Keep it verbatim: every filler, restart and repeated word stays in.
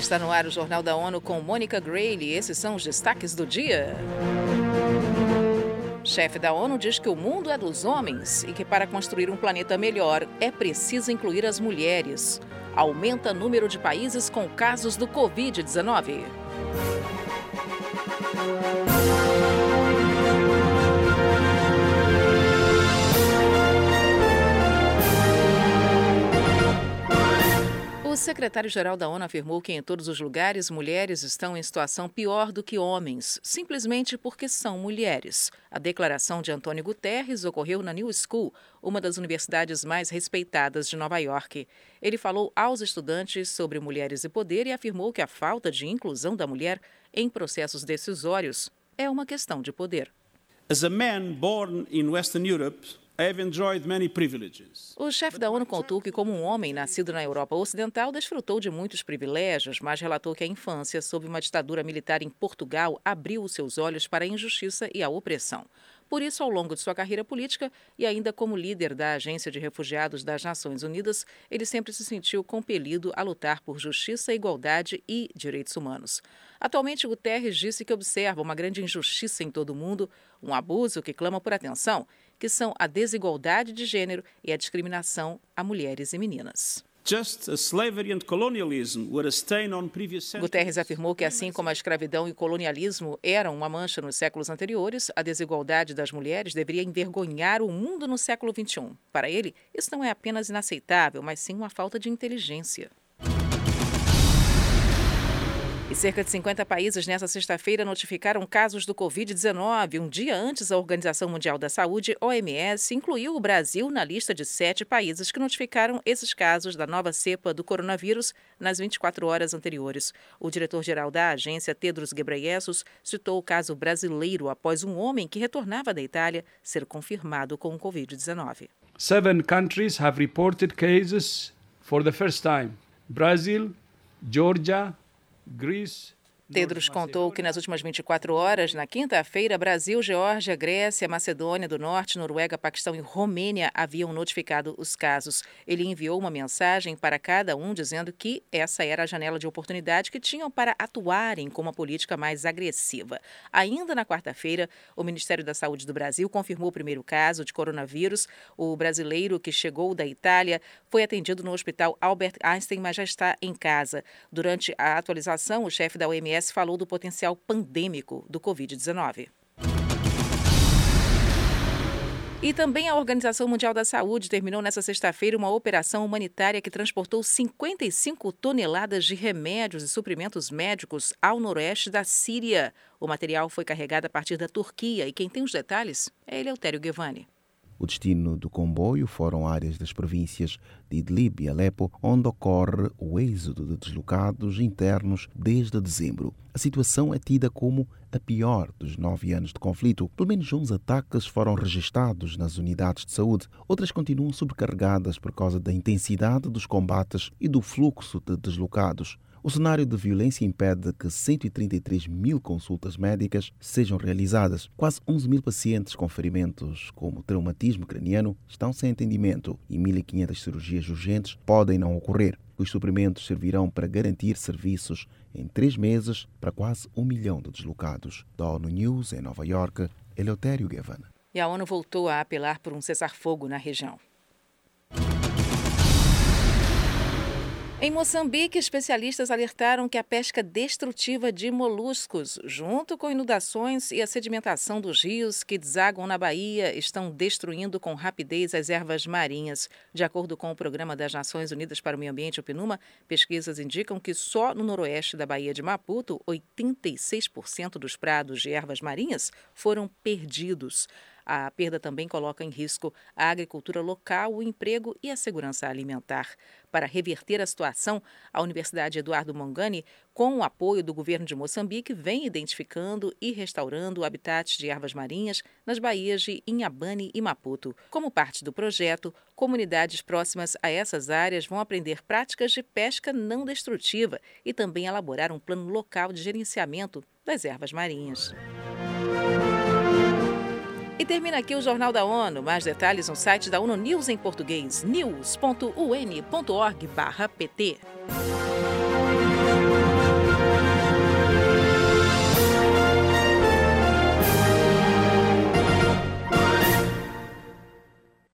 Está no ar o Jornal da ONU com Mônica Grayle. Esses são os destaques do dia. Chefe da ONU diz que o mundo é dos homens e que para construir um planeta melhor é preciso incluir as mulheres. Aumenta o número de países com casos do covid dezenove. O secretário-geral da ONU afirmou que em todos os lugares mulheres estão em situação pior do que homens, simplesmente porque são mulheres. A declaração de Antônio Guterres ocorreu na New School, uma das universidades mais respeitadas de Nova York. Ele falou aos estudantes sobre mulheres e poder e afirmou que a falta de inclusão da mulher em processos decisórios é uma questão de poder. As a man born in Western Europe, I have enjoyed many privileges. O chefe da ONU contou que, como um homem nascido na Europa Ocidental, desfrutou de muitos privilégios, mas relatou que a infância, sob uma ditadura militar em Portugal, abriu os seus olhos para a injustiça e a opressão. Por isso, ao longo de sua carreira política e ainda como líder da Agência de Refugiados das Nações Unidas, ele sempre se sentiu compelido a lutar por justiça, igualdade e direitos humanos. Atualmente, Guterres disse que observa uma grande injustiça em todo o mundo, um abuso que clama por atenção, que são a desigualdade de gênero e a discriminação a mulheres e meninas. Just as slavery and colonialism were a stain on previous centuries. Guterres afirmou que, assim como a escravidão e o colonialismo eram uma mancha nos séculos anteriores, a desigualdade das mulheres deveria envergonhar o mundo no século vinte e um. Para ele, isso não é apenas inaceitável, mas sim uma falta de inteligência. E cerca de cinquenta países nesta sexta-feira notificaram casos do covid dezenove. Um dia antes, a Organização Mundial da Saúde, O M S, incluiu o Brasil na lista de sete países que notificaram esses casos da nova cepa do coronavírus nas vinte e quatro horas anteriores. O diretor-geral da agência, Tedros Ghebreyesus, citou o caso brasileiro após um homem que retornava da Itália ser confirmado com o covid dezenove. Seven countries have reported cases for the first time. Brazil, Georgia, Greece. Tedros contou que nas últimas vinte e quatro horas, na quinta-feira, Brasil, Geórgia, Grécia, Macedônia do Norte, Noruega, Paquistão e Romênia haviam notificado os casos. Ele enviou uma mensagem para cada um dizendo que essa era a janela de oportunidade que tinham para atuarem com uma política mais agressiva. Ainda na quarta-feira, o Ministério da Saúde do Brasil confirmou o primeiro caso de coronavírus. O brasileiro que chegou da Itália foi atendido no Hospital Albert Einstein, mas já está em casa. Durante a atualização, o chefe da O M S falou do potencial pandêmico do covid dezenove. E também a Organização Mundial da Saúde terminou nesta sexta-feira uma operação humanitária que transportou cinquenta e cinco toneladas de remédios e suprimentos médicos ao noroeste da Síria. O material foi carregado a partir da Turquia e quem tem os detalhes é Eleutério Gavan. O destino do comboio foram áreas das províncias de Idlib e Alepo, onde ocorre o êxodo de deslocados internos desde dezembro. A situação é tida como a pior dos nove anos de conflito. Pelo menos uns ataques foram registados nas unidades de saúde. Outras continuam sobrecarregadas por causa da intensidade dos combates e do fluxo de deslocados. O cenário de violência impede que cento e trinta e três mil consultas médicas sejam realizadas. Quase onze mil pacientes com ferimentos como traumatismo craniano estão sem atendimento e mil e quinhentas cirurgias urgentes podem não ocorrer. Os suprimentos servirão para garantir serviços em três meses para quase um milhão de deslocados. Da ONU News, em Nova York, Eleutério Gavan. E a ONU voltou a apelar por um cessar-fogo na região. Em Moçambique, especialistas alertaram que a pesca destrutiva de moluscos, junto com inundações e a sedimentação dos rios que desaguam na Bahia, estão destruindo com rapidez as ervas marinhas. De acordo com o Programa das Nações Unidas para o Meio Ambiente, o PNUMA, pesquisas indicam que só no noroeste da Baía de Maputo, oitenta e seis por cento dos prados de ervas marinhas foram perdidos. A perda também coloca em risco a agricultura local, o emprego e a segurança alimentar. Para reverter a situação, a Universidade Eduardo Mondlane, com o apoio do governo de Moçambique, vem identificando e restaurando habitats de ervas marinhas nas baías de Inhambane e Maputo. Como parte do projeto, comunidades próximas a essas áreas vão aprender práticas de pesca não destrutiva e também elaborar um plano local de gerenciamento das ervas marinhas. E termina aqui o Jornal da ONU. Mais detalhes no site da ONU News em português, news ponto u n ponto org barra p t.